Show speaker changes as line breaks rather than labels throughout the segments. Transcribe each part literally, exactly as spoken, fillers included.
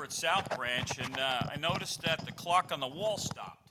at South Branch, and uh, I noticed that the clock on the wall stopped.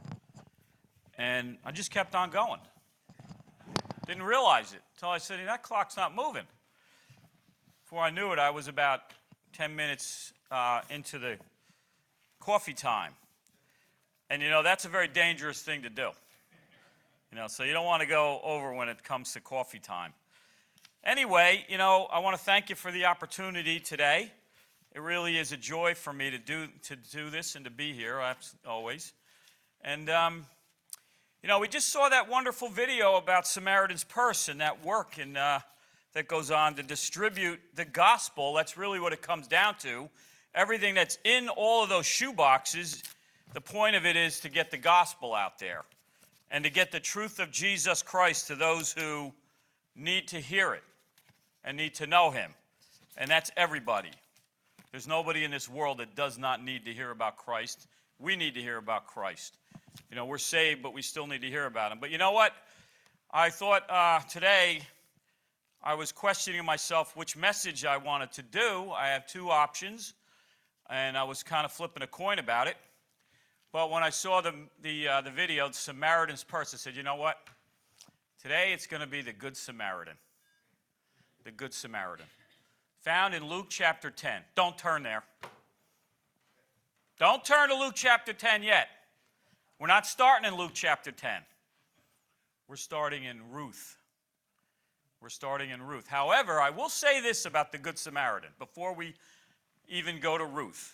And I just kept on going. Didn't realize it until I said, that clock's not moving. Before I knew it, I was about ten minutes uh, into the coffee time. And, you know, that's a very dangerous thing to do. You know, so you don't want to go over when it comes to coffee time. Anyway, you know, I want to thank you for the opportunity today. It really is a joy for me to do to do this and to be here, as always. And, um, you know, we just saw that wonderful video about Samaritan's Purse and that work and uh, that goes on to distribute the gospel. That's really what it comes down to. Everything that's in all of those shoe boxes, the point of it is to get the gospel out there and to get the truth of Jesus Christ to those who need to hear it and need to know him. And that's everybody. There's nobody in this world that does not need to hear about Christ. We need to hear about Christ. You know, we're saved, but we still need to hear about him. But you know what? I thought uh, today I was questioning myself which message I wanted to do. I have two options, and I was kind of flipping a coin about it. But when I saw the, the, uh, the video, the Samaritan's Purse, I said, you know what? Today it's going to be the Good Samaritan. The Good Samaritan. Found in Luke chapter ten. Don't turn there. Don't turn to Luke chapter ten yet. We're not starting in Luke chapter ten. We're starting in Ruth. We're starting in Ruth. However, I will say this about the Good Samaritan before we even go to Ruth.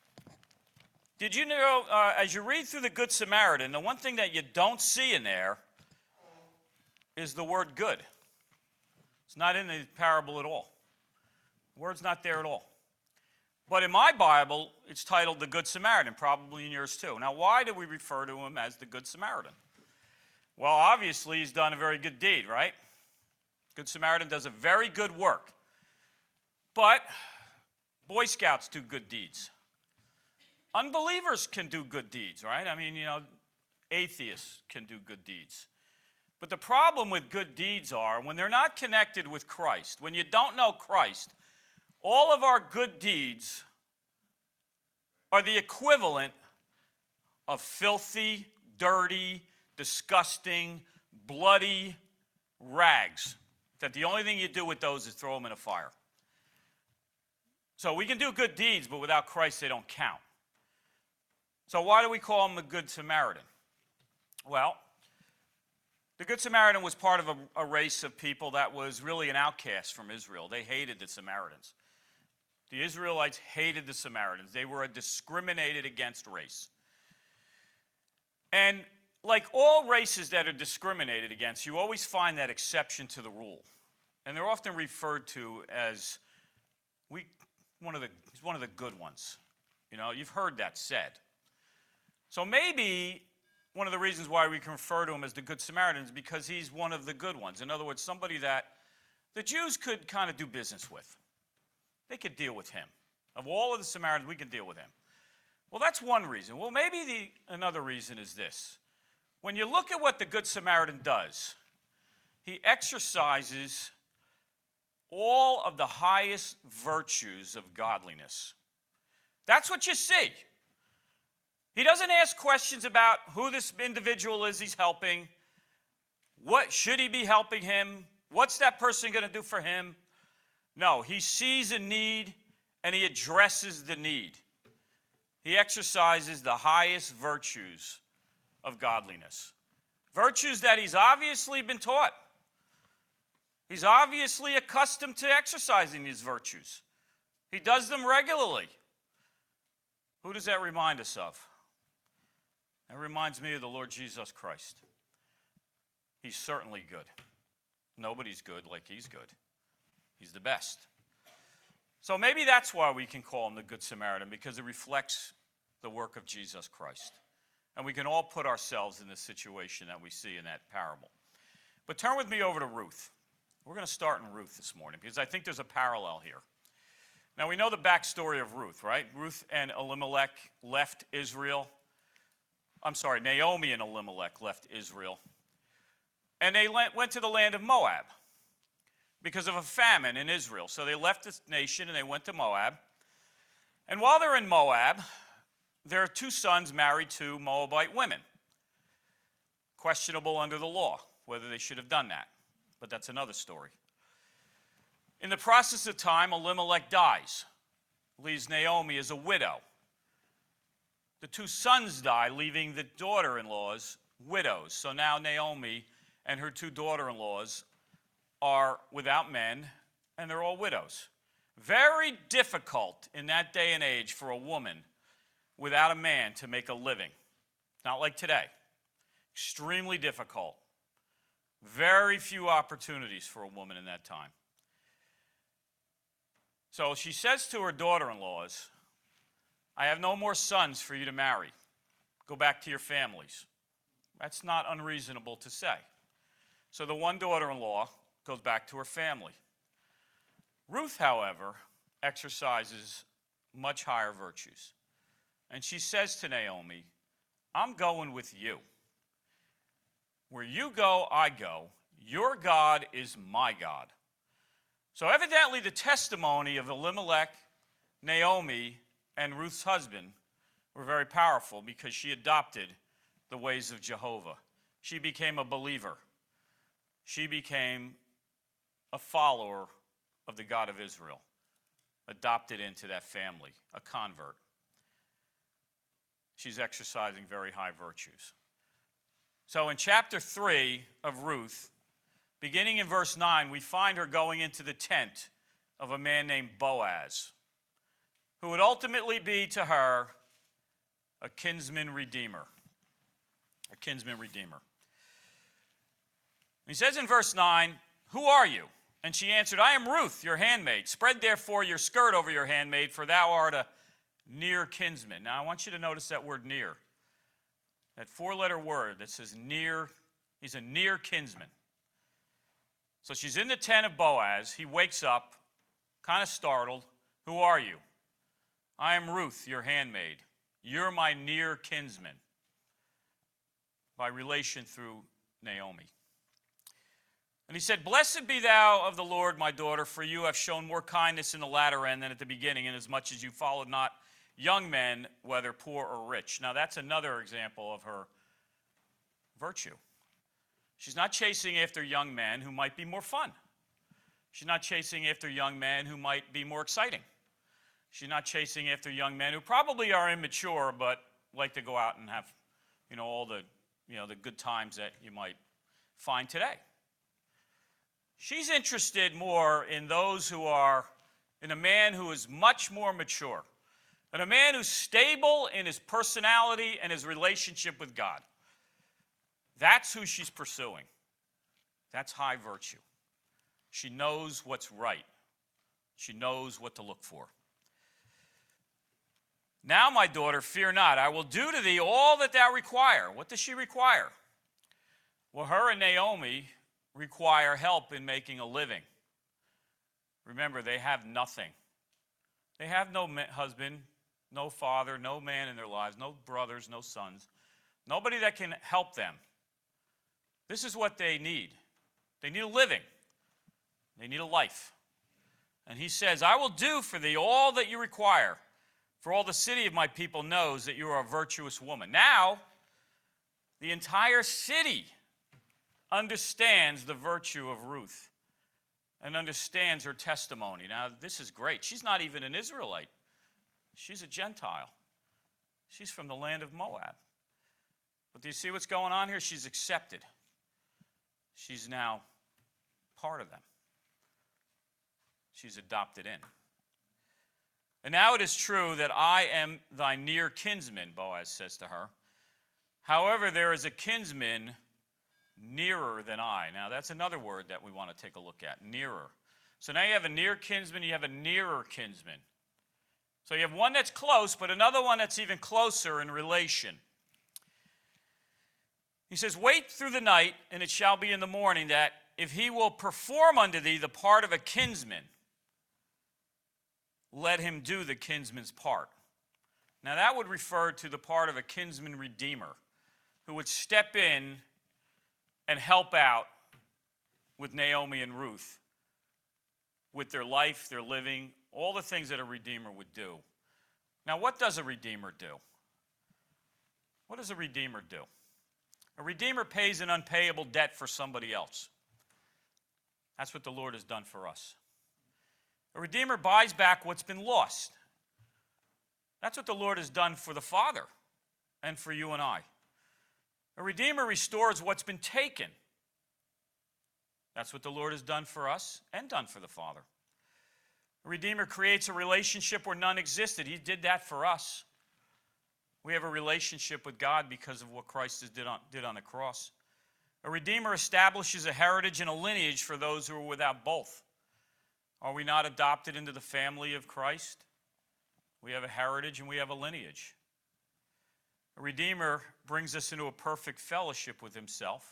Did you know, uh, as you read through the Good Samaritan, the one thing that you don't see in there is the word good. It's not in the parable at all. The word's not there at all. But in my Bible, it's titled the Good Samaritan, probably in yours too. Now, why do we refer to him as the Good Samaritan? Well, obviously, he's done a very good deed, right? Good Samaritan does a very good work. But Boy Scouts do good deeds. Unbelievers can do good deeds, right? I mean, you know, atheists can do good deeds. But the problem with good deeds are when they're not connected with Christ, when you don't know Christ, all of our good deeds are the equivalent of filthy, dirty, disgusting, bloody rags. That the only thing you do with those is throw them in a fire. So we can do good deeds, but without Christ, they don't count. So why do we call him the Good Samaritan? Well, the Good Samaritan was part of a, a race of people that was really an outcast from Israel. They hated the Samaritans. The Israelites hated the Samaritans. They were a discriminated against race. And like all races that are discriminated against, you always find that exception to the rule. And they're often referred to as we, one of the, one of the good ones. You know, you've heard that said. So maybe one of the reasons why we can refer to him as the Good Samaritan is because he's one of the good ones. In other words, somebody that the Jews could kind of do business with. They could deal with him. Of all of the Samaritans, we can deal with him. Well, that's one reason. Well, maybe the, another reason is this. When you look at what the Good Samaritan does, he exercises all of the highest virtues of godliness. That's what you see. He doesn't ask questions about who this individual is he's helping. What should he be helping him? What's that person going to do for him? No, he sees a need and he addresses the need. He exercises the highest virtues of godliness. Virtues that he's obviously been taught. He's obviously accustomed to exercising these virtues. He does them regularly. Who does that remind us of? That reminds me of the Lord Jesus Christ. He's certainly good. Nobody's good like he's good. He's the best. So maybe that's why we can call him the Good Samaritan, because it reflects the work of Jesus Christ. And we can all put ourselves in the situation that we see in that parable. But turn with me over to Ruth. We're going to start in Ruth this morning because I think there's a parallel here. Now, we know the backstory of Ruth, right? Ruth and Elimelech left Israel. I'm sorry, Naomi and Elimelech left Israel. And they went to the land of Moab because of a famine in Israel. So they left this nation and they went to Moab. And while they're in Moab, there are two sons married to Moabite women. Questionable under the law whether they should have done that, but that's another story. In the process of time, Elimelech dies, leaves Naomi as a widow. The two sons die, leaving the daughter-in-laws widows. So now Naomi and her two daughter-in-laws are without men, and they're all widows. Very difficult in that day and age for a woman without a man to make a living. Not like today. Extremely difficult. Very few opportunities for a woman in that time. So she says to her daughter-in-laws, I have no more sons for you to marry. Go back to your families. That's not unreasonable to say. So the one daughter-in-law goes back to her family. Ruth, however, exercises much higher virtues. And she says to Naomi, I'm going with you. Where you go, I go. Your God is my God. So evidently the testimony of Elimelech, Naomi, and Ruth's husband were very powerful because she adopted the ways of Jehovah. She became a believer. She became a follower of the God of Israel, adopted into that family, a convert. She's exercising very high virtues. So in chapter three of Ruth, beginning in verse nine, we find her going into the tent of a man named Boaz, who would ultimately be to her a kinsman redeemer. A kinsman redeemer. He says in verse nine, who are you? And she answered, I am Ruth, your handmaid. Spread therefore your skirt over your handmaid, for thou art a near kinsman. Now I want you to notice that word near. That four-letter word that says near, he's a near kinsman. So she's in the tent of Boaz. He wakes up, kind of startled. Who are you? I am Ruth, your handmaid. You're my near kinsman. By relation through Naomi. And he said, Blessed be thou of the Lord, my daughter, for you have shown more kindness in the latter end than at the beginning, inasmuch as you followed not young men, whether poor or rich. Now that's another example of her virtue. She's not chasing after young men who might be more fun. She's not chasing after young men who might be more exciting. She's not chasing after young men who probably are immature but like to go out and have, you know, all the, you know, the good times that you might find today. She's interested more in those who are, in a man who is much more mature, and a man who's stable in his personality and his relationship with God. That's who she's pursuing. That's high virtue. She knows what's right. She knows what to look for. Now, my daughter, fear not. I will do to thee all that thou require. What does she require? Well, her and Naomi require help in making a living. Remember, they have nothing. They have no husband, no father, no man in their lives, no brothers, no sons. Nobody that can help them. This is what they need. They need a living. They need a life. And he says, I will do for thee all that you require, for all the city of my people knows that you are a virtuous woman. Now, the entire city understands the virtue of Ruth and understands her testimony. Now, this is great. She's not even an Israelite. She's a Gentile. She's from the land of Moab. But do you see what's going on here? She's accepted. She's now part of them. She's adopted in. And now it is true that I am thy near kinsman, Boaz says to her. However, there is a kinsman nearer than I. Now, that's another word that we want to take a look at, nearer. So now you have a near kinsman, you have a nearer kinsman. So you have one that's close, but another one that's even closer in relation. He says, wait through the night, and it shall be in the morning that if he will perform unto thee the part of a kinsman, let him do the kinsman's part. Now that would refer to the part of a kinsman redeemer who would step in and help out with Naomi and Ruth with their life, their living, all the things that a redeemer would do. Now, what does a redeemer do? What does a redeemer do? A redeemer pays an unpayable debt for somebody else. That's what the Lord has done for us. A redeemer buys back what's been lost. That's what the Lord has done for the Father and for you and I. A redeemer restores what's been taken. That's what the Lord has done for us and done for the Father. A redeemer creates a relationship where none existed. He did that for us. We have a relationship with God because of what Christ did on, did on the cross. A redeemer establishes a heritage and a lineage for those who are without both. Are we not adopted into the family of Christ? We have a heritage and we have a lineage. A redeemer brings us into a perfect fellowship with himself.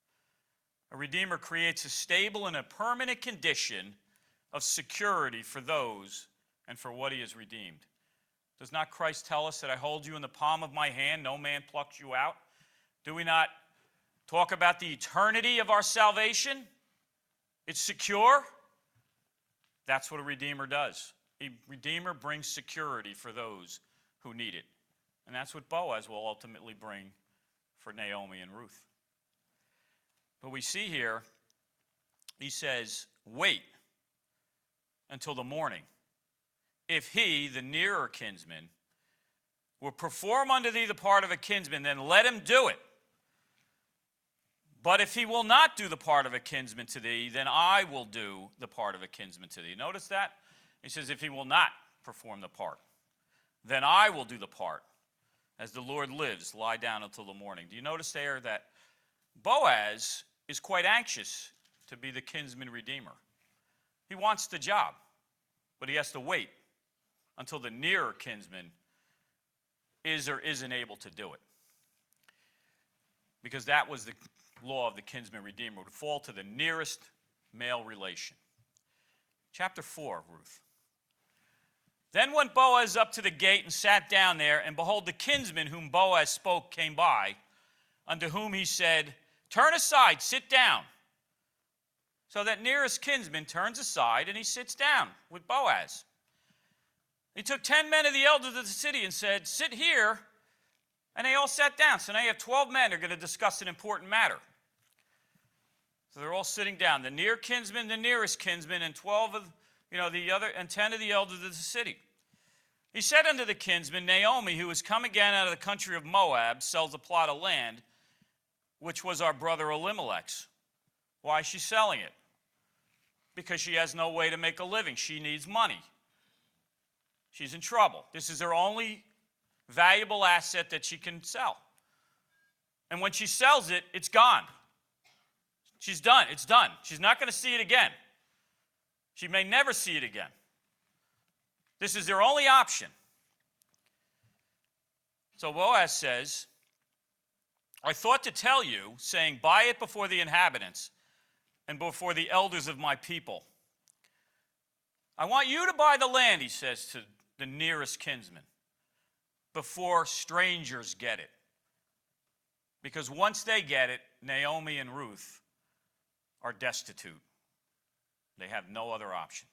A redeemer creates a stable and a permanent condition of security for those and for what he has redeemed. Does not Christ tell us that I hold you in the palm of my hand, no man plucks you out? Do we not talk about the eternity of our salvation? It's secure. That's what a redeemer does. A redeemer brings security for those who need it. And that's what Boaz will ultimately bring for Naomi and Ruth. But we see here, he says, wait until the morning. If he, the nearer kinsman, will perform unto thee the part of a kinsman, then let him do it. But if he will not do the part of a kinsman to thee, then I will do the part of a kinsman to thee. Notice that? He says, if he will not perform the part, then I will do the part. As the Lord lives, lie down until the morning. Do you notice there that Boaz is quite anxious to be the kinsman redeemer? He wants the job, but he has to wait until the nearer kinsman is or isn't able to do it. Because that was the law of the kinsman redeemer. It would fall to the nearest male relation. Chapter four, Ruth. Then went Boaz up to the gate and sat down there, and behold, the kinsman whom Boaz spoke came by, unto whom he said, turn aside, sit down. So that nearest kinsman turns aside, and he sits down with Boaz. He took ten men of the elders of the city and said, sit here, and they all sat down. So now you have twelve men who are going to discuss an important matter. So they're all sitting down. The near kinsman, the nearest kinsman, and twelve of, you know, the other, and ten of the elders of the city. He said unto the kinsman, Naomi, who has come again out of the country of Moab, sells a plot of land, which was our brother Elimelech's. Why is she selling it? Because she has no way to make a living. She needs money. She's in trouble. This is her only valuable asset that she can sell. And when she sells it, it's gone. She's done. It's done. She's not going to see it again. She may never see it again. This is their only option. So Boaz says, I thought to tell you, saying, buy it before the inhabitants and before the elders of my people. I want you to buy the land, he says to the nearest kinsman, before strangers get it. Because once they get it, Naomi and Ruth are destitute. They have no other option.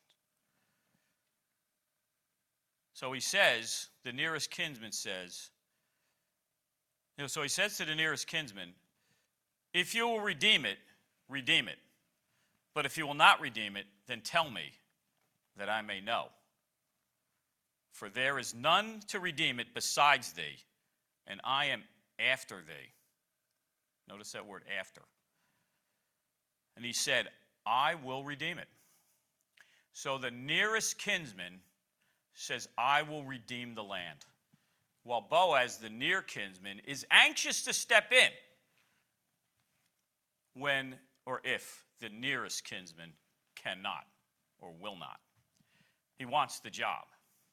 So he says, the nearest kinsman says, you know, so he says to the nearest kinsman, if you will redeem it, redeem it. But if you will not redeem it, then tell me that I may know. For there is none to redeem it besides thee, and I am after thee. Notice that word, after. And he said, I will redeem it. So the nearest kinsman says, I will redeem the land. While Boaz, the near kinsman, is anxious to step in when or if the nearest kinsman cannot or will not. He wants the job.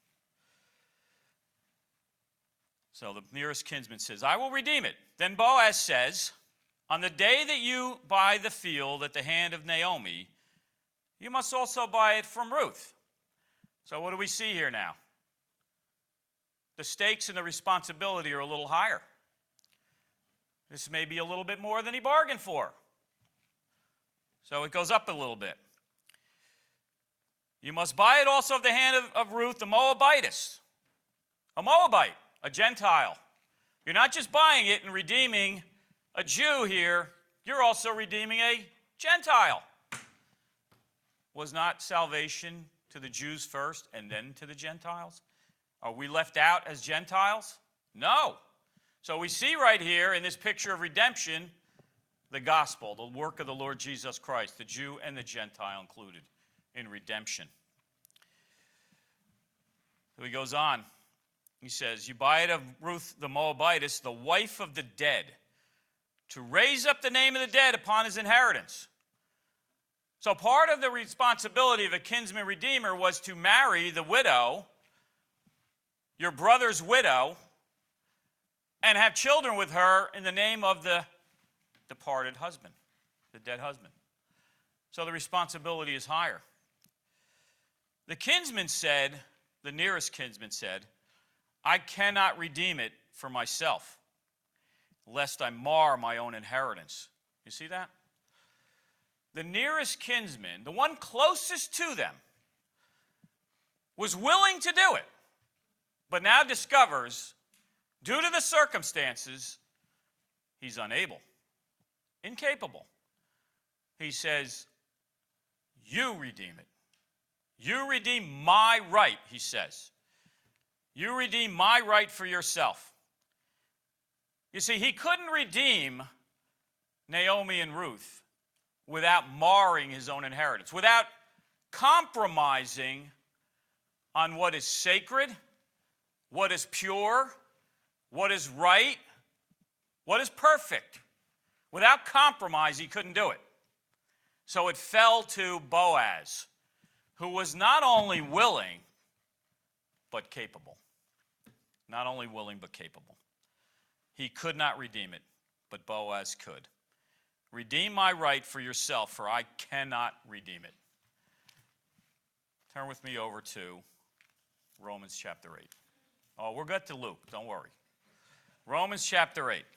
So the nearest kinsman says, I will redeem it. Then Boaz says, on the day that you buy the field at the hand of Naomi, you must also buy it from Ruth. So what do we see here now? The stakes and the responsibility are a little higher. This may be a little bit more than he bargained for. So it goes up a little bit. You must buy it also of the hand of, of Ruth the Moabitess. a Moabite, a Gentile. You're not just buying it and redeeming a Jew here, you're also redeeming a Gentile. Was not salvation to the Jews first and then to the Gentiles? Are we left out as Gentiles? No. So we see right here in this picture of redemption, the gospel, the work of the Lord Jesus Christ, the Jew and the Gentile included in redemption. So he goes on. He says, you buy it of Ruth the Moabitess, the wife of the dead, to raise up the name of the dead upon his inheritance. So part of the responsibility of a kinsman redeemer was to marry the widow, your brother's widow, and have children with her in the name of the departed husband, the dead husband. So the responsibility is higher. The kinsman said, the nearest kinsman said, I cannot redeem it for myself, lest I mar my own inheritance. You see that? The nearest kinsman, the one closest to them, was willing to do it, but now discovers, due to the circumstances, he's unable, incapable. He says, you redeem it. You redeem my right, he says. You redeem my right for yourself. You see, he couldn't redeem Naomi and Ruth without marring his own inheritance, without compromising on what is sacred, what is pure, what is right, what is perfect. Without compromise, he couldn't do it. So it fell to Boaz, who was not only willing, but capable. Not only willing, but capable. He could not redeem it, but Boaz could. Redeem my right for yourself, for I cannot redeem it. Turn with me over to Romans chapter eight. Oh, we'll get to Luke, don't worry. Romans chapter eight,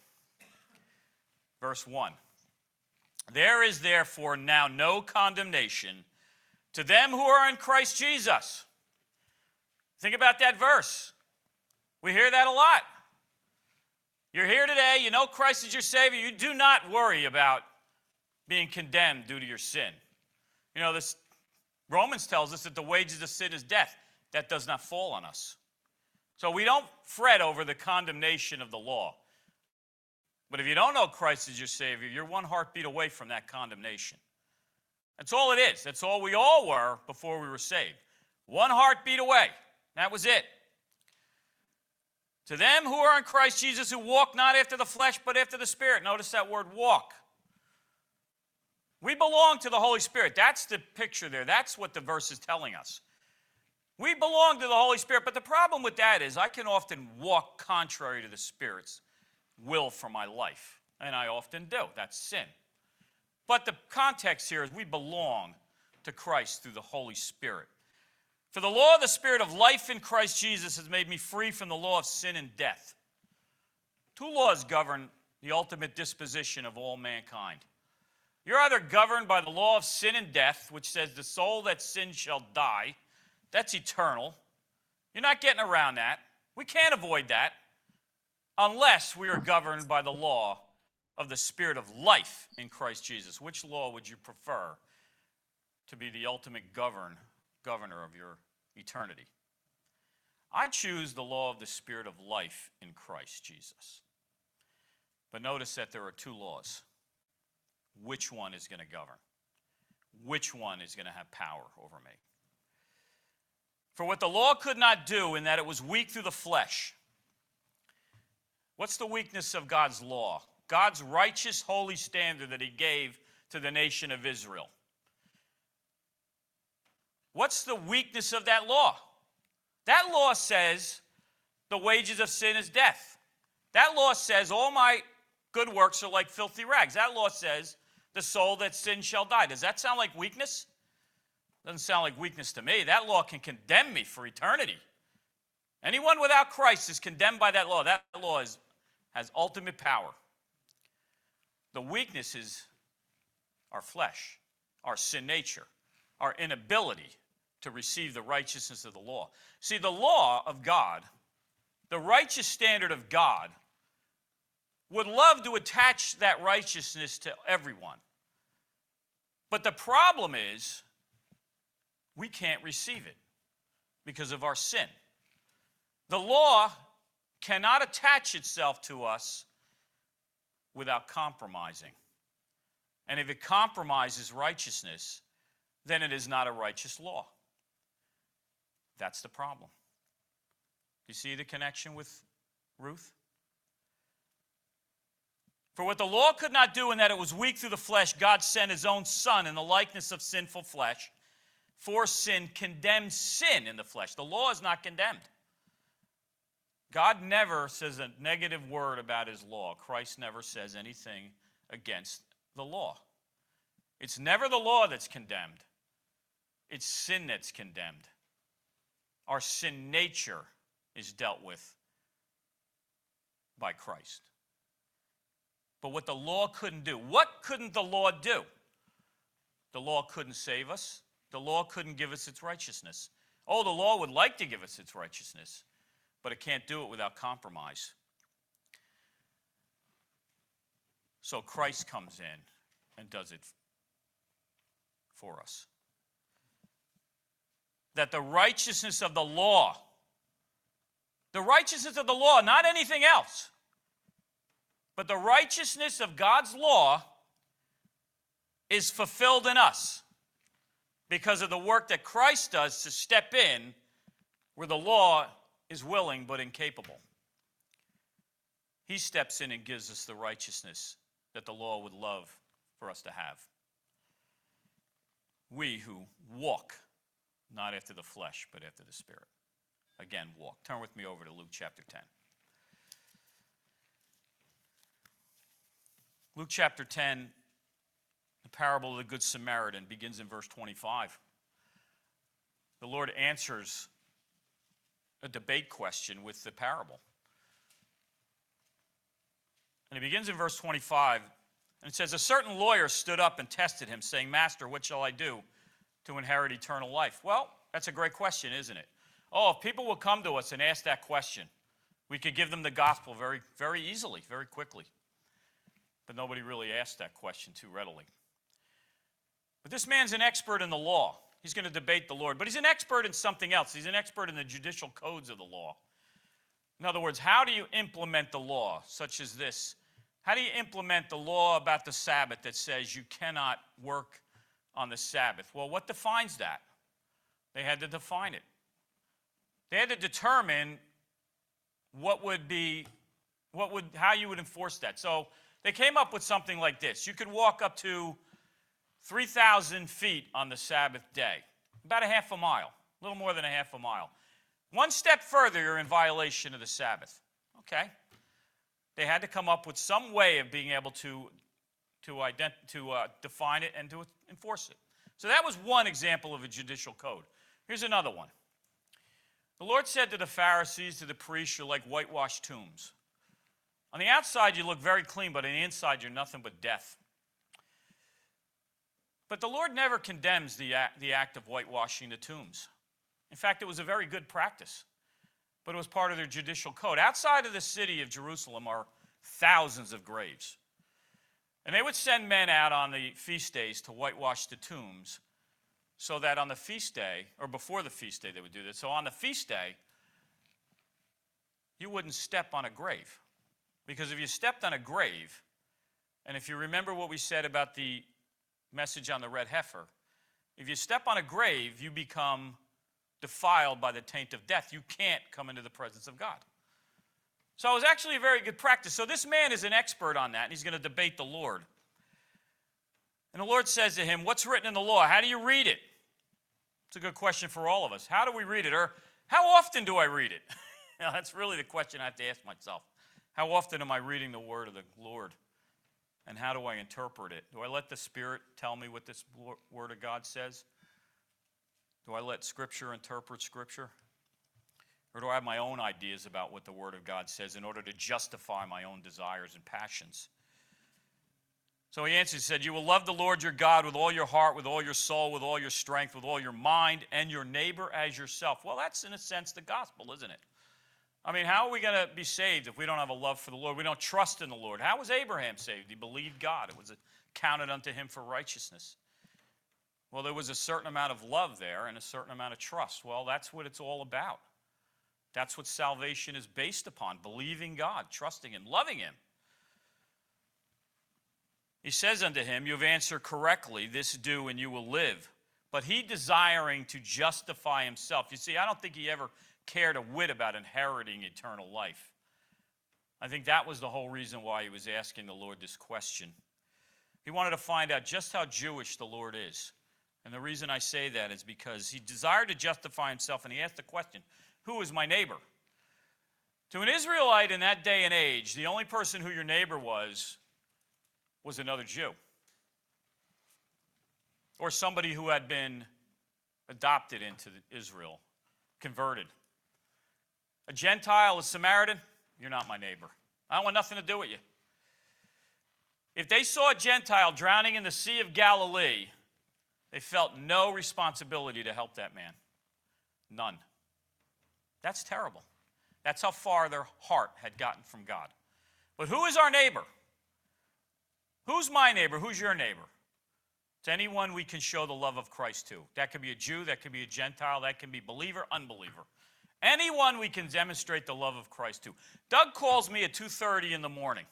verse one. There is therefore now no condemnation to them who are in Christ Jesus. Think about that verse. We hear that a lot. You're here today, you know Christ is your Savior, you do not worry about being condemned due to your sin. You know, this Romans tells us that the wages of sin is death. That does not fall on us. So we don't fret over the condemnation of the law. But if you don't know Christ as your Savior, you're one heartbeat away from that condemnation. That's all it is. That's all we all were before we were saved. One heartbeat away. That was it. To them who are in Christ Jesus, who walk not after the flesh, but after the Spirit. Notice that word walk. We belong to the Holy Spirit. That's the picture there. That's what the verse is telling us. We belong to the Holy Spirit, but the problem with that is I can often walk contrary to the Spirit's will for my life, and I often do. That's sin. But the context here is we belong to Christ through the Holy Spirit. For the law of the Spirit of life in Christ Jesus has made me free from the law of sin and death. Two laws govern the ultimate disposition of all mankind. You're either governed by the law of sin and death, which says the soul that sins shall die. That's eternal. You're not getting around that. We can't avoid that unless we are governed by the law of the Spirit of life in Christ Jesus. Which law would you prefer to be the ultimate govern, governor of your eternity? I choose the law of the Spirit of life in Christ Jesus. But notice that there are two laws. Which one is going to govern? Which one is going to have power over me? For what the law could not do in that it was weak through the flesh. What's the weakness of God's law? God's righteous, holy standard that he gave to the nation of Israel. What's the weakness of that law? That law says the wages of sin is death. That law says all my good works are like filthy rags. That law says the soul that sins shall die. Does that sound like weakness? Doesn't sound like weakness to me. That law can condemn me for eternity. Anyone without Christ is condemned by that law. That law is, has ultimate power. The weakness is our flesh, our sin nature, our inability to receive the righteousness of the law. See, the law of God the righteous standard of God, would love to attach that righteousness to everyone. But the problem is, we can't receive it because of our sin. The law cannot attach itself to us without compromising. And if it compromises righteousness, then it is not a righteous law. That's the problem. You see the connection with Ruth? For what the law could not do in that it was weak through the flesh, God sent his own Son in the likeness of sinful flesh. For sin condemned sin in the flesh. The law is not condemned. God never says a negative word about his law. Christ never says anything against the law. It's never the law that's condemned. It's sin that's condemned. Our sin nature is dealt with by Christ. But what the law couldn't do, what couldn't the law do? The law couldn't save us. The law couldn't give us its righteousness. Oh, the law would like to give us its righteousness, but it can't do it without compromise. So Christ comes in and does it for us. That the righteousness of the law, the righteousness of the law, not anything else, but the righteousness of God's law is fulfilled in us because of the work that Christ does to step in where the law is willing but incapable. He steps in and gives us the righteousness that the law would love for us to have. We who walk not after the flesh, but after the Spirit. Again, walk. Turn with me over to Luke chapter ten. Luke chapter ten, the parable of the Good Samaritan, begins in verse twenty-five. The Lord answers a debate question with the parable. And it begins in verse twenty-five, and it says, "A certain lawyer stood up and tested him, saying, 'Master, what shall I do to inherit eternal life?'" Well, that's a great question, isn't it? Oh, if people would come to us and ask that question, we could give them the gospel very, very easily, very quickly. But nobody really asked that question too readily. But this man's an expert in the law. He's going to debate the Lord. But he's an expert in something else. He's an expert in the judicial codes of the law. In other words, how do you implement the law, such as this? How do you implement the law about the Sabbath that says you cannot work on the Sabbath? Well, what defines that? They had to define it. They had to determine what would be, what would, how you would enforce that. So they came up with something like this. You could walk up to three thousand feet on the Sabbath day, about a half a mile, a little more than a half a mile. One step further, you're in violation of the Sabbath. Okay. They had to come up with some way of being able to, to, ident- to uh, define it and to enforce it. So that was one example of a judicial code. Here's another one. The Lord said to the Pharisees, to the priests, "You're like whitewashed tombs. On the outside, you look very clean, but on the inside, you're nothing but death." But the Lord never condemns the act, the act of whitewashing the tombs. In fact, it was a very good practice, but it was part of their judicial code. Outside of the city of Jerusalem are thousands of graves. And they would send men out on the feast days to whitewash the tombs so that on the feast day, or before the feast day they would do this. So on the feast day, you wouldn't step on a grave. Because if you stepped on a grave, and if you remember what we said about the message on the red heifer, if you step on a grave, you become defiled by the taint of death. You can't come into the presence of God. So it was actually a very good practice. So this man is an expert on that, and he's going to debate the Lord. And the Lord says to him, "What's written in the law? How do you read it?" It's a good question for all of us. How do we read it? Or how often do I read it? You know, that's really the question I have to ask myself. How often am I reading the word of the Lord? And how do I interpret it? Do I let the Spirit tell me what this word of God says? Do I let Scripture interpret Scripture? Or do I have my own ideas about what the Word of God says in order to justify my own desires and passions? So he answered, he said, "You will love the Lord your God with all your heart, with all your soul, with all your strength, with all your mind, and your neighbor as yourself." Well, that's in a sense the gospel, isn't it? I mean, how are we going to be saved if we don't have a love for the Lord? We don't trust in the Lord. How was Abraham saved? He believed God. It was counted unto him for righteousness. Well, there was a certain amount of love there and a certain amount of trust. Well, that's what it's all about. That's what salvation is based upon, believing God, trusting him, loving him. He says unto him, you have answered correctly, this do and you will live. But he desiring to justify himself. You see, I don't think he ever cared a whit about inheriting eternal life. I think that was the whole reason why he was asking the Lord this question. He wanted to find out just how Jewish the Lord is. And the reason I say that is because he desired to justify himself, and he asked the question, who is my neighbor? To an Israelite in that day and age, the only person who your neighbor was, was another Jew. Or somebody who had been adopted into Israel, converted. A Gentile, a Samaritan, you're not my neighbor. I want nothing to do with you. If they saw a Gentile drowning in the Sea of Galilee, they felt no responsibility to help that man. None. That's terrible. That's how far their heart had gotten from God. But who is our neighbor? Who's my neighbor? Who's your neighbor? It's anyone we can show the love of Christ to. That could be a Jew, that could be a Gentile, that can be believer, unbeliever. Anyone we can demonstrate the love of Christ to. Doug calls me at two thirty in the morning.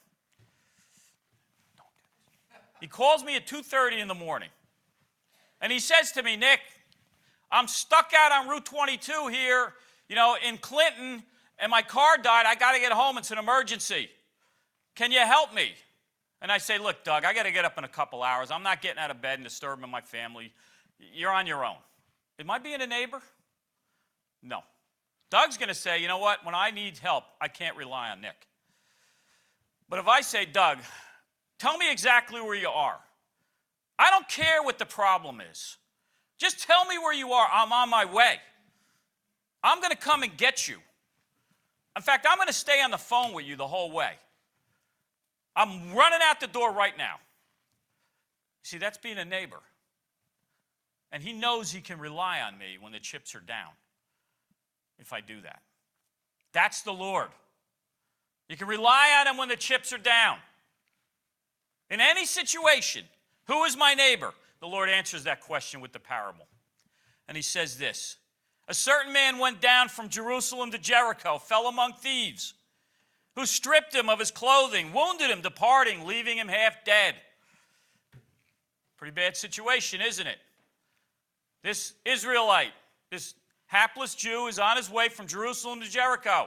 He calls me at two thirty in the morning. And he says to me, Nick, I'm stuck out on Route twenty-two here, you know, in Clinton, and my car died. I got to get home. It's an emergency. Can you help me? And I say, look, Doug, I got to get up in a couple hours. I'm not getting out of bed and disturbing my family. You're on your own. Am I being a neighbor? No. Doug's going to say, you know what? When I need help, I can't rely on Nick. But if I say, Doug, tell me exactly where you are. I don't care what the problem is. Just tell me where you are. I'm on my way. I'm going to come and get you. In fact, I'm going to stay on the phone with you the whole way. I'm running out the door right now. See, that's being a neighbor. And he knows he can rely on me when the chips are down if I do that. That's the Lord. You can rely on him when the chips are down. In any situation, who is my neighbor? The Lord answers that question with the parable. And he says this, a certain man went down from Jerusalem to Jericho, fell among thieves, who stripped him of his clothing, wounded him, departing, leaving him half dead. Pretty bad situation, isn't it? This Israelite, this hapless Jew, is on his way from Jerusalem to Jericho.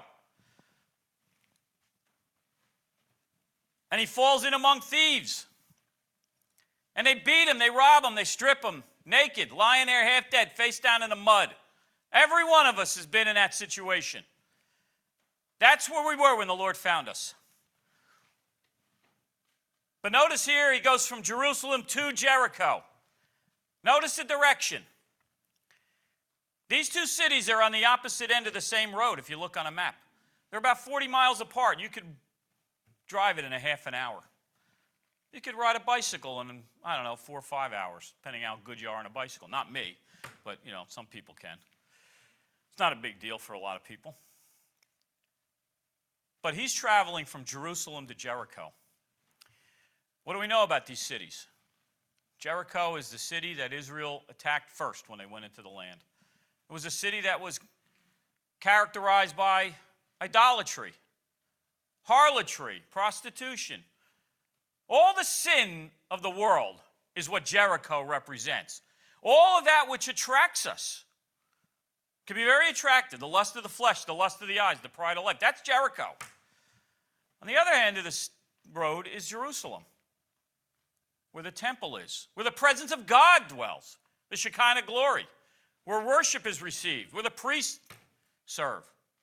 And he falls in among thieves. And they beat him, they rob him, they strip him, naked, lying there half dead, face down in the mud. Every one of us has been in that situation. That's where we were when the Lord found us. But notice here, he goes from Jerusalem to Jericho. Notice the direction. These two cities are on the opposite end of the same road if you look on a map. They're about forty miles apart. You could drive it in a half an hour. You could ride a bicycle in, I don't know, four or five hours, depending how good you are on a bicycle. Not me, but, you know, some people can. It's not a big deal for a lot of people. But he's traveling from Jerusalem to Jericho. What do we know about these cities? Jericho is the city that Israel attacked first when they went into the land. It was a city that was characterized by idolatry, harlotry, prostitution. All the sin of the world is what Jericho represents. All of that which attracts us can be very attractive. The lust of the flesh, the lust of the eyes, the pride of life. That's Jericho. On the other end of this road is Jerusalem, where the temple is, where the presence of God dwells, the Shekinah glory, where worship is received, where the priests serve.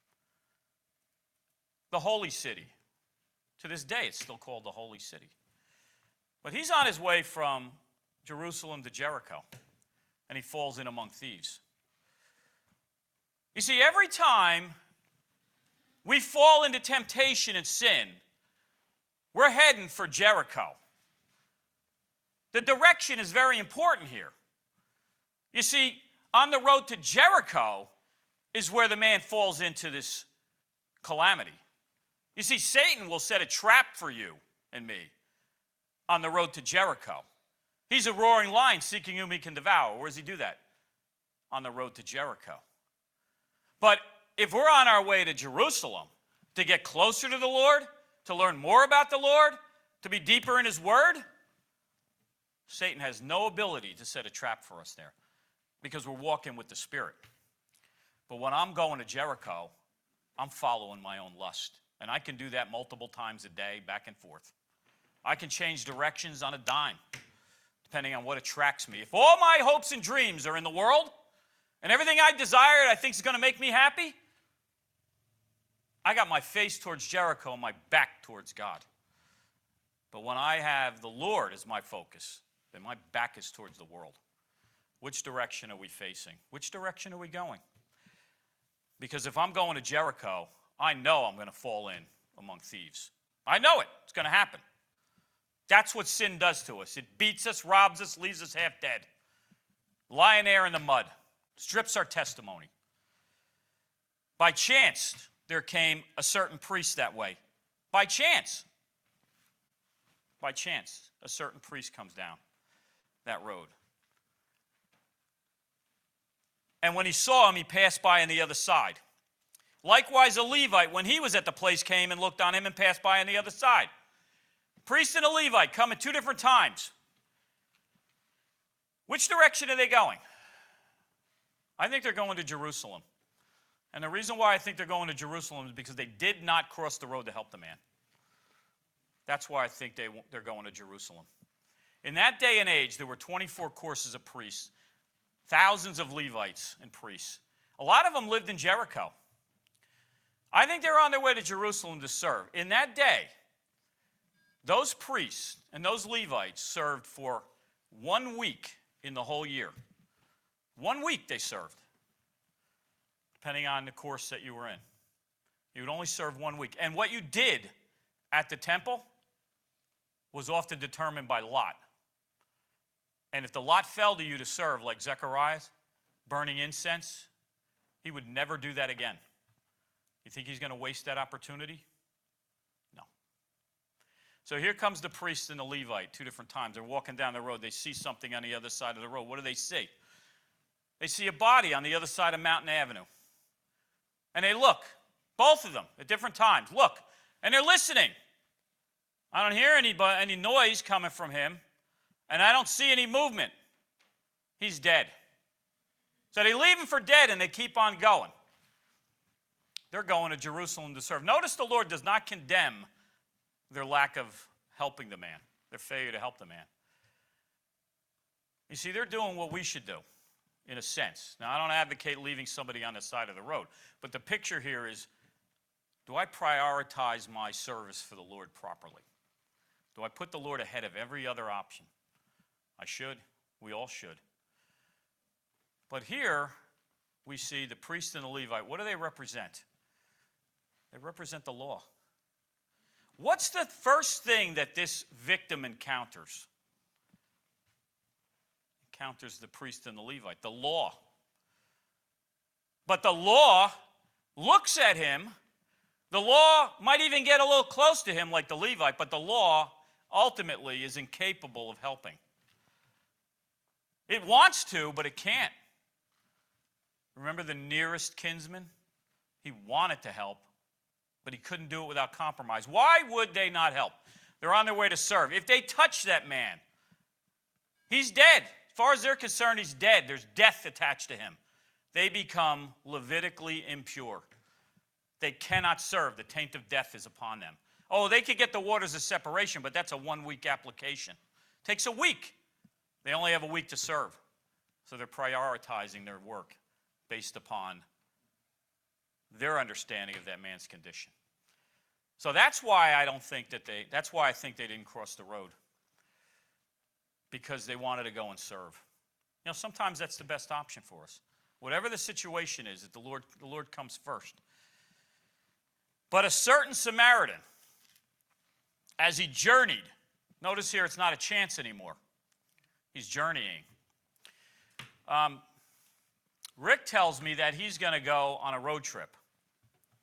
The holy city. To this day, it's still called the holy city. But he's on his way from Jerusalem to Jericho, and he falls in among thieves. You see, every time we fall into temptation and sin, we're heading for Jericho. The direction is very important here. You see, on the road to Jericho is where the man falls into this calamity. You see, Satan will set a trap for you and me on the road to Jericho. He's a roaring lion seeking whom he can devour. Where does he do that? On the road to Jericho. But if we're on our way to Jerusalem to get closer to the Lord, to learn more about the Lord, to be deeper in his word, Satan has no ability to set a trap for us there because we're walking with the Spirit. But when I'm going to Jericho, I'm following my own lust. And I can do that multiple times a day, back and forth. I can change directions on a dime, depending on what attracts me. If all my hopes and dreams are in the world, and everything I desired I think is going to make me happy, I got my face towards Jericho and my back towards God. But when I have the Lord as my focus, then my back is towards the world. Which direction are we facing? Which direction are we going? Because if I'm going to Jericho, I know I'm going to fall in among thieves. I know it. It's going to happen. That's what sin does to us. It beats us, robs us, leaves us half dead. Lying there in the mud. Strips our testimony. By chance, there came a certain priest that way. By chance. By chance, a certain priest comes down that road. And when he saw him, he passed by on the other side. Likewise, a Levite, when he was at the place, came and looked on him and passed by on the other side. Priest and a Levite come at two different times. Which direction are they going? I think they're going to Jerusalem. And the reason why I think they're going to Jerusalem is because they did not cross the road to help the man. That's why I think they, they're going to Jerusalem. In that day and age, there were twenty-four courses of priests, thousands of Levites and priests. A lot of them lived in Jericho. I think they're on their way to Jerusalem to serve. In that day, those priests and those Levites served for one week in the whole year. One week they served, depending on the course that you were in. You would only serve one week. And what you did at the temple was often determined by lot. And if the lot fell to you to serve, like Zechariah, burning incense, he would never do that again. You think he's going to waste that opportunity? No. So here comes the priest and the Levite two different times. They're walking down the road. They see something on the other side of the road. What do they see? They see a body on the other side of Mountain Avenue. And they look, both of them, at different times. Look, and they're listening. I don't hear any, any noise coming from him, and I don't see any movement. He's dead. So they leave him for dead, and they keep on going. They're going to Jerusalem to serve. Notice the Lord does not condemn their lack of helping the man, their failure to help the man. You see, they're doing what we should do, in a sense. Now, I don't advocate leaving somebody on the side of the road, but the picture here is, do I prioritize my service for the Lord properly? Do I put the Lord ahead of every other option? I should. We all should. But here, we see the priest and the Levite. What do they represent? They represent the law. What's the first thing that this victim encounters? Encounters the priest and the Levite, the law. But the law looks at him. The law might even get a little close to him like the Levite, but the law ultimately is incapable of helping. It wants to, but it can't. Remember the nearest kinsman? He wanted to help, but he couldn't do it without compromise. Why would they not help? They're on their way to serve. If they touch that man, he's dead. As far as they're concerned, he's dead. There's death attached to him. They become Levitically impure. They cannot serve. The taint of death is upon them. Oh, they could get the waters of separation, but that's a one-week application. It takes a week. They only have a week to serve. So they're prioritizing their work based upon their understanding of that man's condition. So that's why I don't think that they, that's why I think they didn't cross the road. Because they wanted to go and serve. You know, sometimes that's the best option for us. Whatever the situation is, that the Lord, the Lord comes first. But a certain Samaritan, as he journeyed, notice here it's not a chance anymore. He's journeying. Um, Rick tells me that he's going to go on a road trip.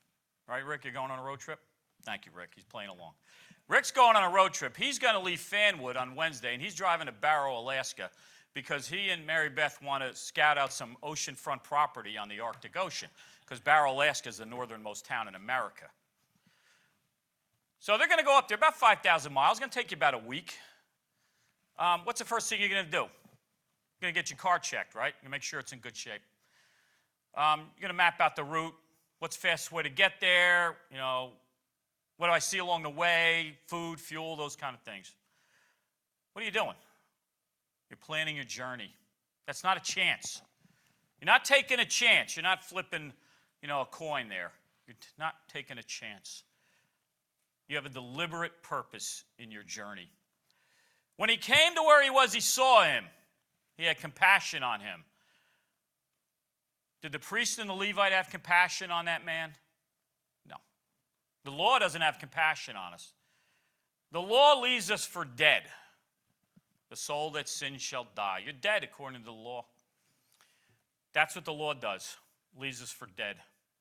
Right, Rick? You're going on a road trip? Thank you, Rick. He's playing along. Rick's going on a road trip. He's going to leave Fanwood on Wednesday, and he's driving to Barrow, Alaska, because he and Mary Beth want to scout out some oceanfront property on the Arctic Ocean, because Barrow, Alaska is the northernmost town in America. So they're going to go up there, about five thousand miles. It's going to take you about a week. Um, what's the first thing you're going to do? You're going to get your car checked, right? You're going to make sure it's in good shape. Um, you're going to map out the route. What's the fastest way to get there? You know, what do I see along the way? Food, fuel, those kind of things. What are you doing? You're planning your journey. That's not a chance. You're not taking a chance. You're not flipping, you know, a coin there. You're not taking a chance. You have a deliberate purpose in your journey. When he came to where he was, he saw him. He had compassion on him. Did the priest and the Levite have compassion on that man? No. The law doesn't have compassion on us. The law leaves us for dead. The soul that sins shall die. You're dead according to the law. That's what the law does. Leaves us for dead.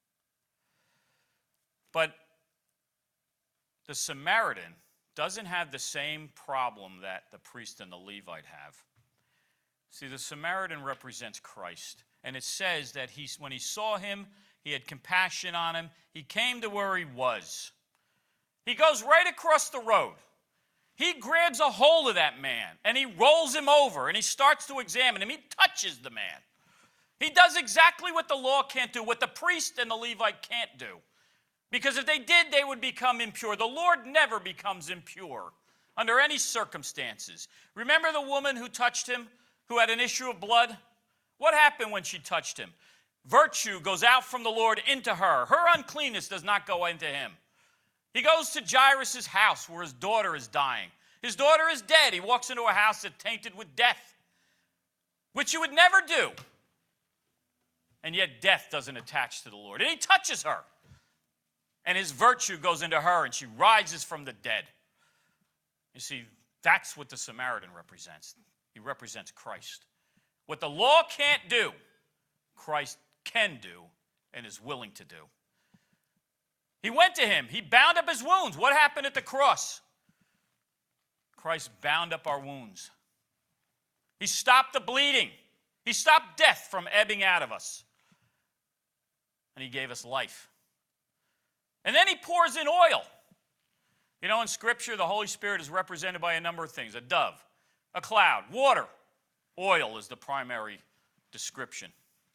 But the Samaritan doesn't have the same problem that the priest and the Levite have. See, the Samaritan represents Christ. And it says that he, when he saw him, he had compassion on him. He came to where he was. He goes right across the road. He grabs a hold of that man, and he rolls him over, and he starts to examine him. He touches the man. He does exactly what the law can't do, what the priest and the Levite can't do. Because if they did, they would become impure. The Lord never becomes impure under any circumstances. Remember the woman who touched him, who had an issue of blood? What happened when she touched him? Virtue goes out from the Lord into her. Her uncleanness does not go into him. He goes to Jairus' house where his daughter is dying. His daughter is dead. He walks into a house that's tainted with death, which you would never do. And yet death doesn't attach to the Lord. And he touches her. And his virtue goes into her, and she rises from the dead. You see, that's what the Samaritan represents. He represents Christ. What the law can't do, Christ can do and is willing to do. He went to him. He bound up his wounds. What happened at the cross? Christ bound up our wounds. He stopped the bleeding. He stopped death from ebbing out of us. And he gave us life. And then he pours in oil. You know, in Scripture, the Holy Spirit is represented by a number of things. A dove, a cloud, water. Oil is the primary description.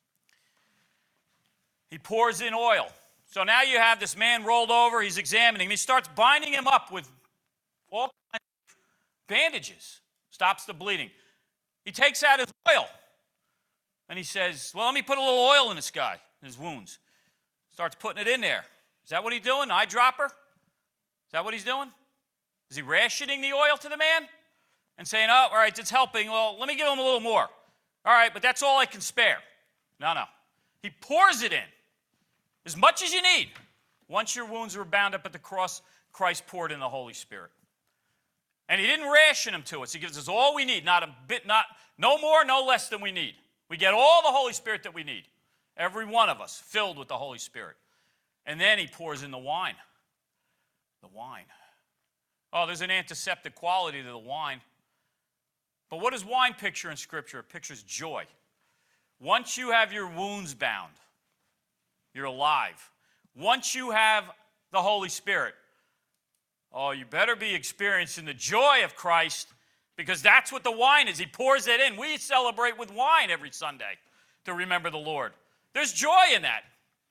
He pours in oil. So now you have this man rolled over. He's examining him. He starts binding him up with all kinds of bandages. Stops the bleeding. He takes out his oil. And he says, well, let me put a little oil in this guy, in his wounds. Starts putting it in there. Is that what he's doing? Eyedropper? Is that what he's doing? Is he rationing the oil to the man? And saying, oh, all right, it's helping. Well, let me give him a little more. All right, but that's all I can spare. No, no. He pours it in. As much as you need. Once your wounds were bound up at the cross, Christ poured in the Holy Spirit. And he didn't ration them to us. He gives us all we need. Not a bit, not, no more, no less than we need. We get all the Holy Spirit that we need. Every one of us filled with the Holy Spirit. And then he pours in the wine. The wine. Oh, there's an antiseptic quality to the wine. But what does wine picture in Scripture? It pictures joy. Once you have your wounds bound, you're alive. Once you have the Holy Spirit, oh, you better be experiencing the joy of Christ, because that's what the wine is. He pours it in. We celebrate with wine every Sunday to remember the Lord. There's joy in that.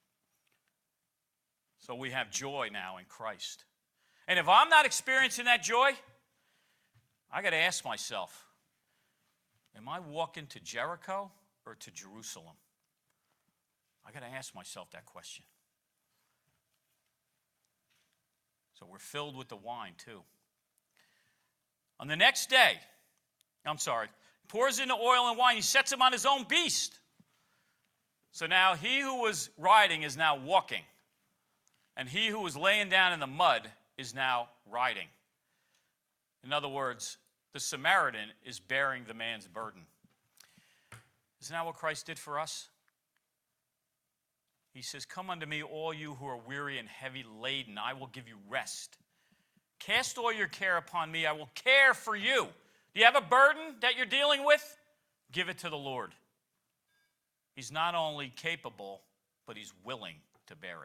So we have joy now in Christ. And if I'm not experiencing that joy, I got to ask myself, am I walking to Jericho or to Jerusalem? I got to ask myself that question. So we're filled with the wine too. On the next day, I'm sorry, pours in the oil and wine. He sets him on his own beast. So now he who was riding is now walking. And he who was laying down in the mud is now riding. In other words, the Samaritan is bearing the man's burden. Isn't that what Christ did for us? He says, come unto me, all you who are weary and heavy laden, I will give you rest. Cast all your care upon me, I will care for you. Do you have a burden that you're dealing with? Give it to the Lord. He's not only capable, but he's willing to bear it.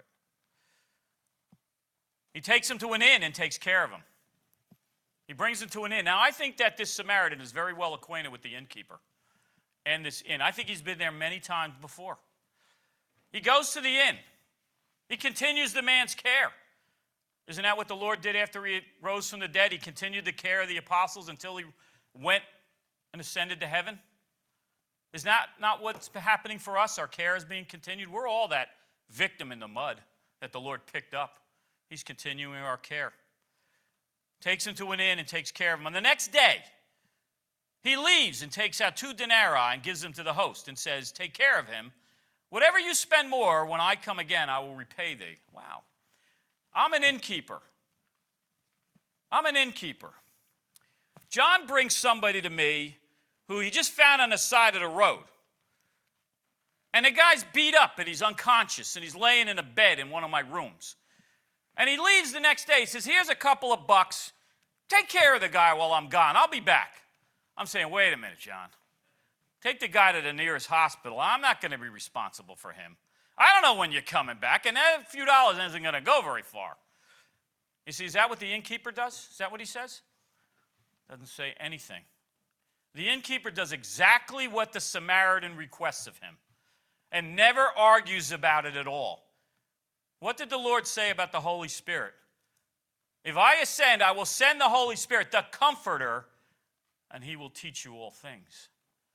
He takes him to an inn and takes care of him. He brings him to an inn. Now, I think that this Samaritan is very well acquainted with the innkeeper and this inn. I think he's been there many times before. He goes to the inn. He continues the man's care. Isn't that what the Lord did after he rose from the dead? He continued the care of the apostles until he went and ascended to heaven. Is that not what's happening for us? Our care is being continued. We're all that victim in the mud that the Lord picked up. He's continuing our care. Takes him to an inn and takes care of him. On the next day, he leaves and takes out two denarii and gives them to the host and says, take care of him. Whatever you spend more, when I come again, I will repay thee. Wow. I'm an innkeeper. I'm an innkeeper. John brings somebody to me who he just found on the side of the road. And the guy's beat up and he's unconscious and he's laying in a bed in one of my rooms. And he leaves the next day. He says, here's a couple of bucks. Take care of the guy while I'm gone. I'll be back. I'm saying, wait a minute, John. Take the guy to the nearest hospital. I'm not going to be responsible for him. I don't know when you're coming back, and that few dollars isn't going to go very far. You see, is that what the innkeeper does? Is that what he says? Doesn't say anything. The innkeeper does exactly what the Samaritan requests of him and never argues about it at all. What did the Lord say about the Holy Spirit? If I ascend, I will send the Holy Spirit, the Comforter, and he will teach you all things.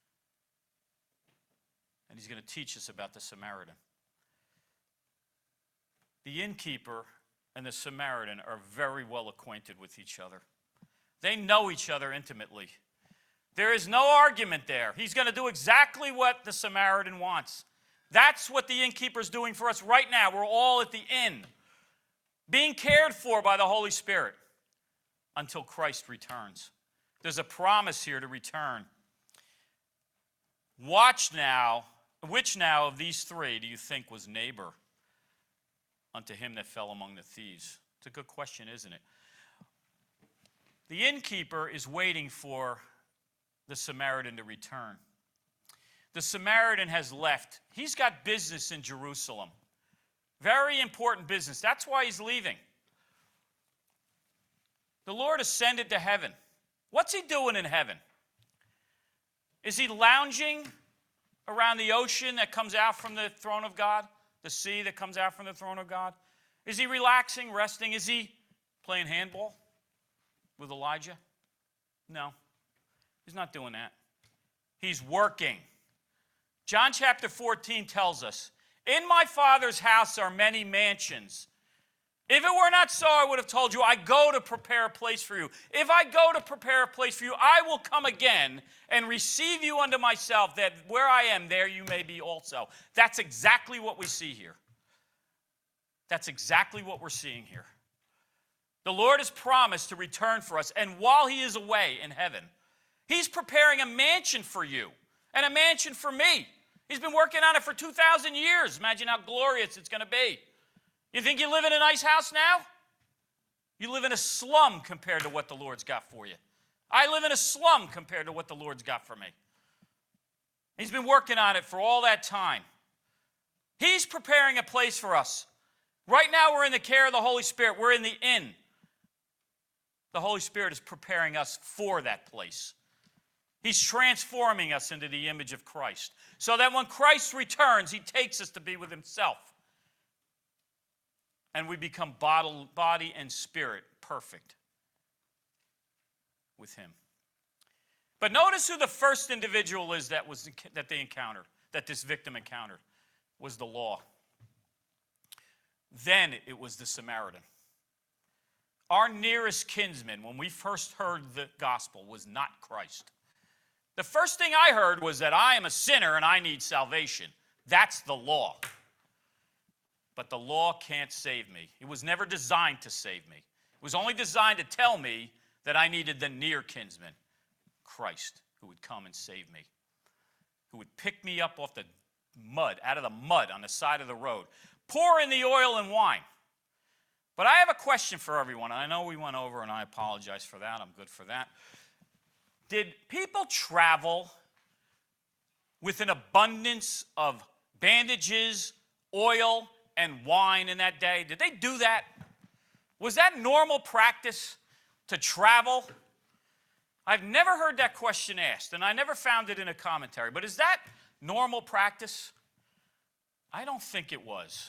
And he's going to teach us about the Samaritan. The innkeeper and the Samaritan are very well acquainted with each other. They know each other intimately. There is no argument there. He's going to do exactly what the Samaritan wants. That's what the innkeeper's doing for us right now. We're all at the inn, being cared for by the Holy Spirit until Christ returns. There's a promise here to return. Watch now, which now of these three do you think was neighbor unto him that fell among the thieves? It's a good question, isn't it? The innkeeper is waiting for the Samaritan to return. The Samaritan has left. He's got business in Jerusalem. Very important business. That's why he's leaving. The Lord ascended to heaven. What's he doing in heaven? Is he lounging around the ocean that comes out from the throne of God? The sea that comes out from the throne of God? Is he relaxing, resting? Is he playing handball with Elijah? No, he's not doing that. He's working. John chapter fourteen tells us, in my Father's house are many mansions. If it were not so, I would have told you, I go to prepare a place for you. If I go to prepare a place for you, I will come again and receive you unto myself, that where I am, there you may be also. That's exactly what we see here. That's exactly what we're seeing here. The Lord has promised to return for us, and while he is away in heaven, he's preparing a mansion for you and a mansion for me. He's been working on it for two thousand years. Imagine how glorious it's going to be. You think you live in a nice house now? You live in a slum compared to what the Lord's got for you. I live in a slum compared to what the Lord's got for me. He's been working on it for all that time. He's preparing a place for us. Right now we're in the care of the Holy Spirit. We're in the inn. The Holy Spirit is preparing us for that place. He's transforming us into the image of Christ, so that when Christ returns, he takes us to be with himself. And we become body and spirit perfect with him. But notice who the first individual is that was that they encountered, that this victim encountered, was the law. Then it was the Samaritan. Our nearest kinsman, when we first heard the gospel, was not Christ. The first thing I heard was that I am a sinner and I need salvation. That's the law. But the law can't save me. It was never designed to save me. It was only designed to tell me that I needed the near kinsman, Christ, who would come and save me, who would pick me up off the mud, out of the mud on the side of the road. Pour in the oil and wine. But I have a question for everyone. I know we went over, and I apologize for that. I'm good for that. Did people travel with an abundance of bandages, oil, and wine in that day? Did they do that? Was that normal practice to travel? I've never heard that question asked, and I never found it in a commentary. But is that normal practice? I don't think it was.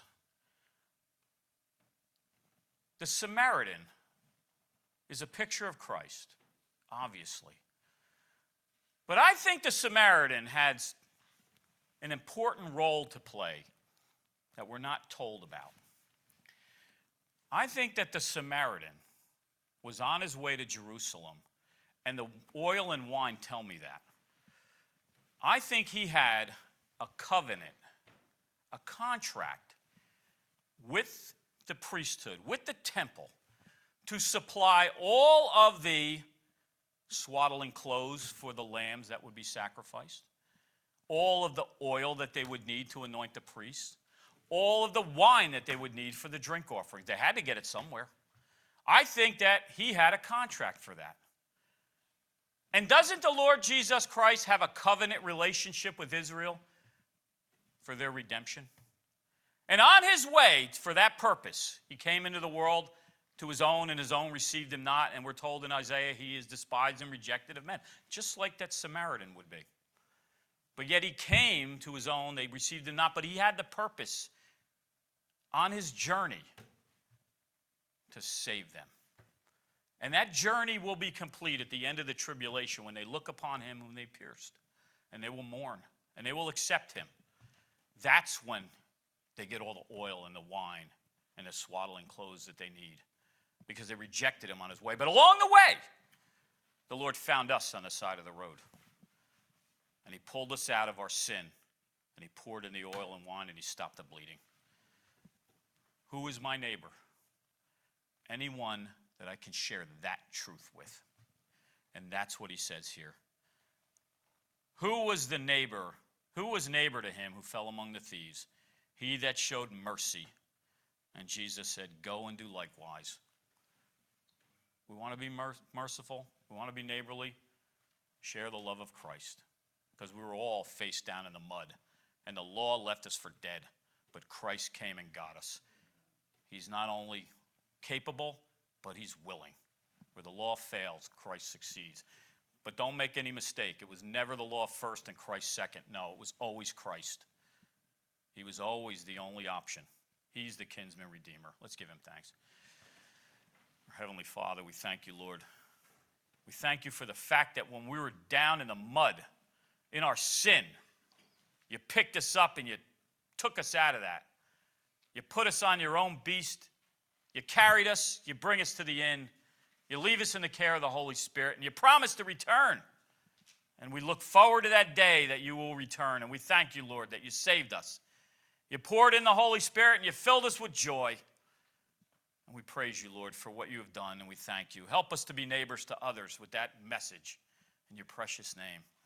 The Samaritan is a picture of Christ, obviously. But I think the Samaritan had an important role to play that we're not told about. I think that the Samaritan was on his way to Jerusalem, and the oil and wine tell me that. I think he had a covenant, a contract with the priesthood, with the temple, to supply all of the swaddling clothes for the lambs that would be sacrificed, all of the oil that they would need to anoint the priests, all of the wine that they would need for the drink offering. They had to get it somewhere. I think that he had a contract for that. And doesn't the Lord Jesus Christ have a covenant relationship with Israel for their redemption? And on his way for that purpose, he came into the world to his own, and his own received him not. And we're told in Isaiah, he is despised and rejected of men, just like that Samaritan would be. But yet he came to his own, they received him not, but he had the purpose on his journey to save them. And that journey will be complete at the end of the tribulation when they look upon him whom they pierced, and they will mourn, and they will accept him. That's when they get all the oil and the wine and the swaddling clothes that they need, because they rejected him on his way. But along the way, the Lord found us on the side of the road. And he pulled us out of our sin, and he poured in the oil and wine, and he stopped the bleeding. Who is my neighbor? Anyone that I can share that truth with. And that's what he says here. Who was the neighbor? Who was neighbor to him who fell among the thieves? He that showed mercy. And Jesus said, go and do likewise. We want to be mer- merciful. We want to be neighborly. Share the love of Christ. Because we were all face down in the mud. And the law left us for dead. But Christ came and got us. He's not only capable, but he's willing. Where the law fails, Christ succeeds. But don't make any mistake. It was never the law first and Christ second. No, it was always Christ. He was always the only option. He's the kinsman redeemer. Let's give him thanks. Our Heavenly Father, we thank you, Lord. We thank you for the fact that when we were down in the mud, in our sin, you picked us up and you took us out of that. You put us on your own beast. You carried us. You bring us to the end. You leave us in the care of the Holy Spirit. And you promise to return. And we look forward to that day that you will return. And we thank you, Lord, that you saved us. You poured in the Holy Spirit and you filled us with joy. And we praise you, Lord, for what you have done. And we thank you. Help us to be neighbors to others with that message. In your precious name.